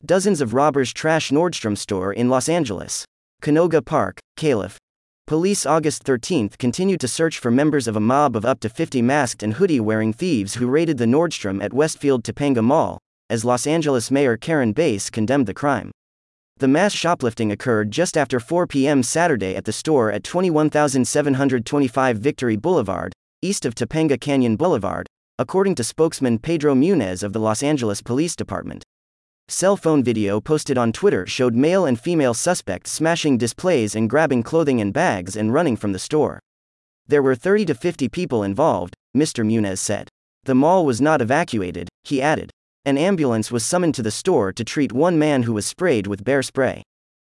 Dozens of robbers trash Nordstrom store in Los Angeles. Canoga Park, Calif. Police August 13 continued to search for members of a mob of up to 50 masked and hoodie-wearing thieves who raided the Nordstrom at Westfield Topanga Mall, as Los Angeles Mayor Karen Bass condemned the crime. The mass shoplifting occurred just after 4 p.m. Saturday at the store at 21725 Victory Boulevard, east of Topanga Canyon Boulevard, according to spokesman Pedro Munez of the Los Angeles Police Department. Cell phone video posted on Twitter showed male and female suspects smashing displays and grabbing clothing and bags and running from the store. There were 30 to 50 people involved, Mr. Munez said. The mall was not evacuated, he added. An ambulance was summoned to the store to treat one man who was sprayed with bear spray.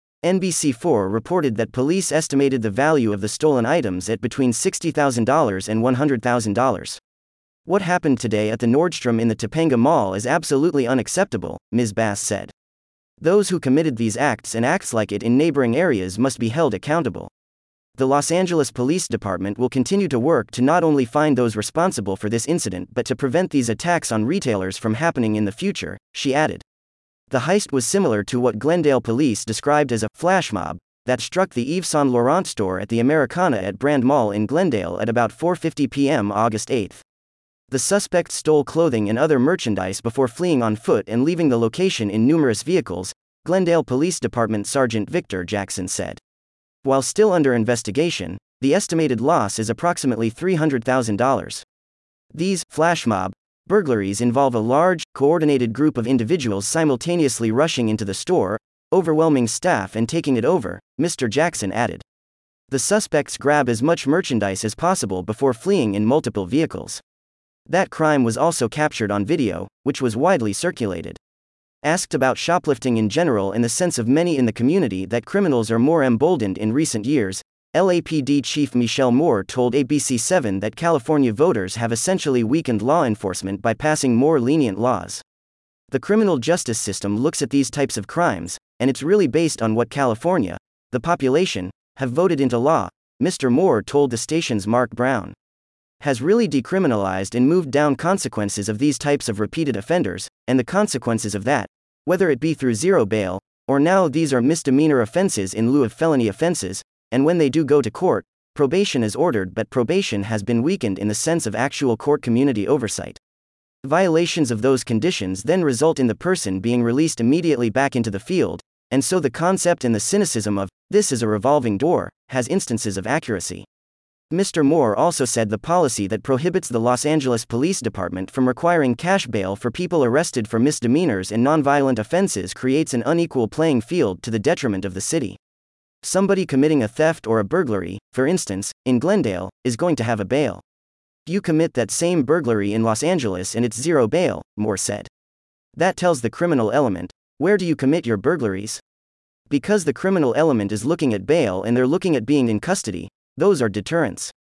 NBC4 reported that police estimated the value of the stolen items at between $60,000 and $100,000. What happened today at the Nordstrom in the Topanga Mall is absolutely unacceptable, Ms. Bass said. Those who committed these acts and acts like it in neighboring areas must be held accountable. The Los Angeles Police Department will continue to work to not only find those responsible for this incident but to prevent these attacks on retailers from happening in the future, she added. The heist was similar to what Glendale police described as a flash mob that struck the Yves Saint Laurent store at the Americana at Brand Mall in Glendale at about 4:50 p.m. August 8. The suspects stole clothing and other merchandise before fleeing on foot and leaving the location in numerous vehicles, Glendale Police Department Sergeant Victor Jackson said. While still under investigation, the estimated loss is approximately $300,000. These flash mob burglaries involve a large, coordinated group of individuals simultaneously rushing into the store, overwhelming staff and taking it over, Mr. Jackson added. The suspects grab as much merchandise as possible before fleeing in multiple vehicles. That crime was also captured on video, which was widely circulated. Asked about shoplifting in general and the sense of many in the community that criminals are more emboldened in recent years, LAPD Chief Michelle Moore told ABC7 that California voters have essentially weakened law enforcement by passing more lenient laws. The criminal justice system looks at these types of crimes, and it's really based on what California, the population, have voted into law, Mr. Moore told the station's Mark Brown. Has really decriminalized and moved down consequences of these types of repeated offenders, and the consequences of that, whether it be through zero bail, or now these are misdemeanor offenses in lieu of felony offenses, and when they do go to court, probation is ordered but probation has been weakened in the sense of actual court community oversight. Violations of those conditions then result in the person being released immediately back into the field, and so the concept and the cynicism of, this is a revolving door, has instances of accuracy. Mr. Moore also said the policy that prohibits the Los Angeles Police Department from requiring cash bail for people arrested for misdemeanors and nonviolent offenses creates an unequal playing field to the detriment of the city. Somebody committing a theft or a burglary, for instance, in Glendale, is going to have a bail. You commit that same burglary in Los Angeles and it's zero bail, Moore said. That tells the criminal element, where do you commit your burglaries? Because the criminal element is looking at bail and they're looking at being in custody, those are deterrents.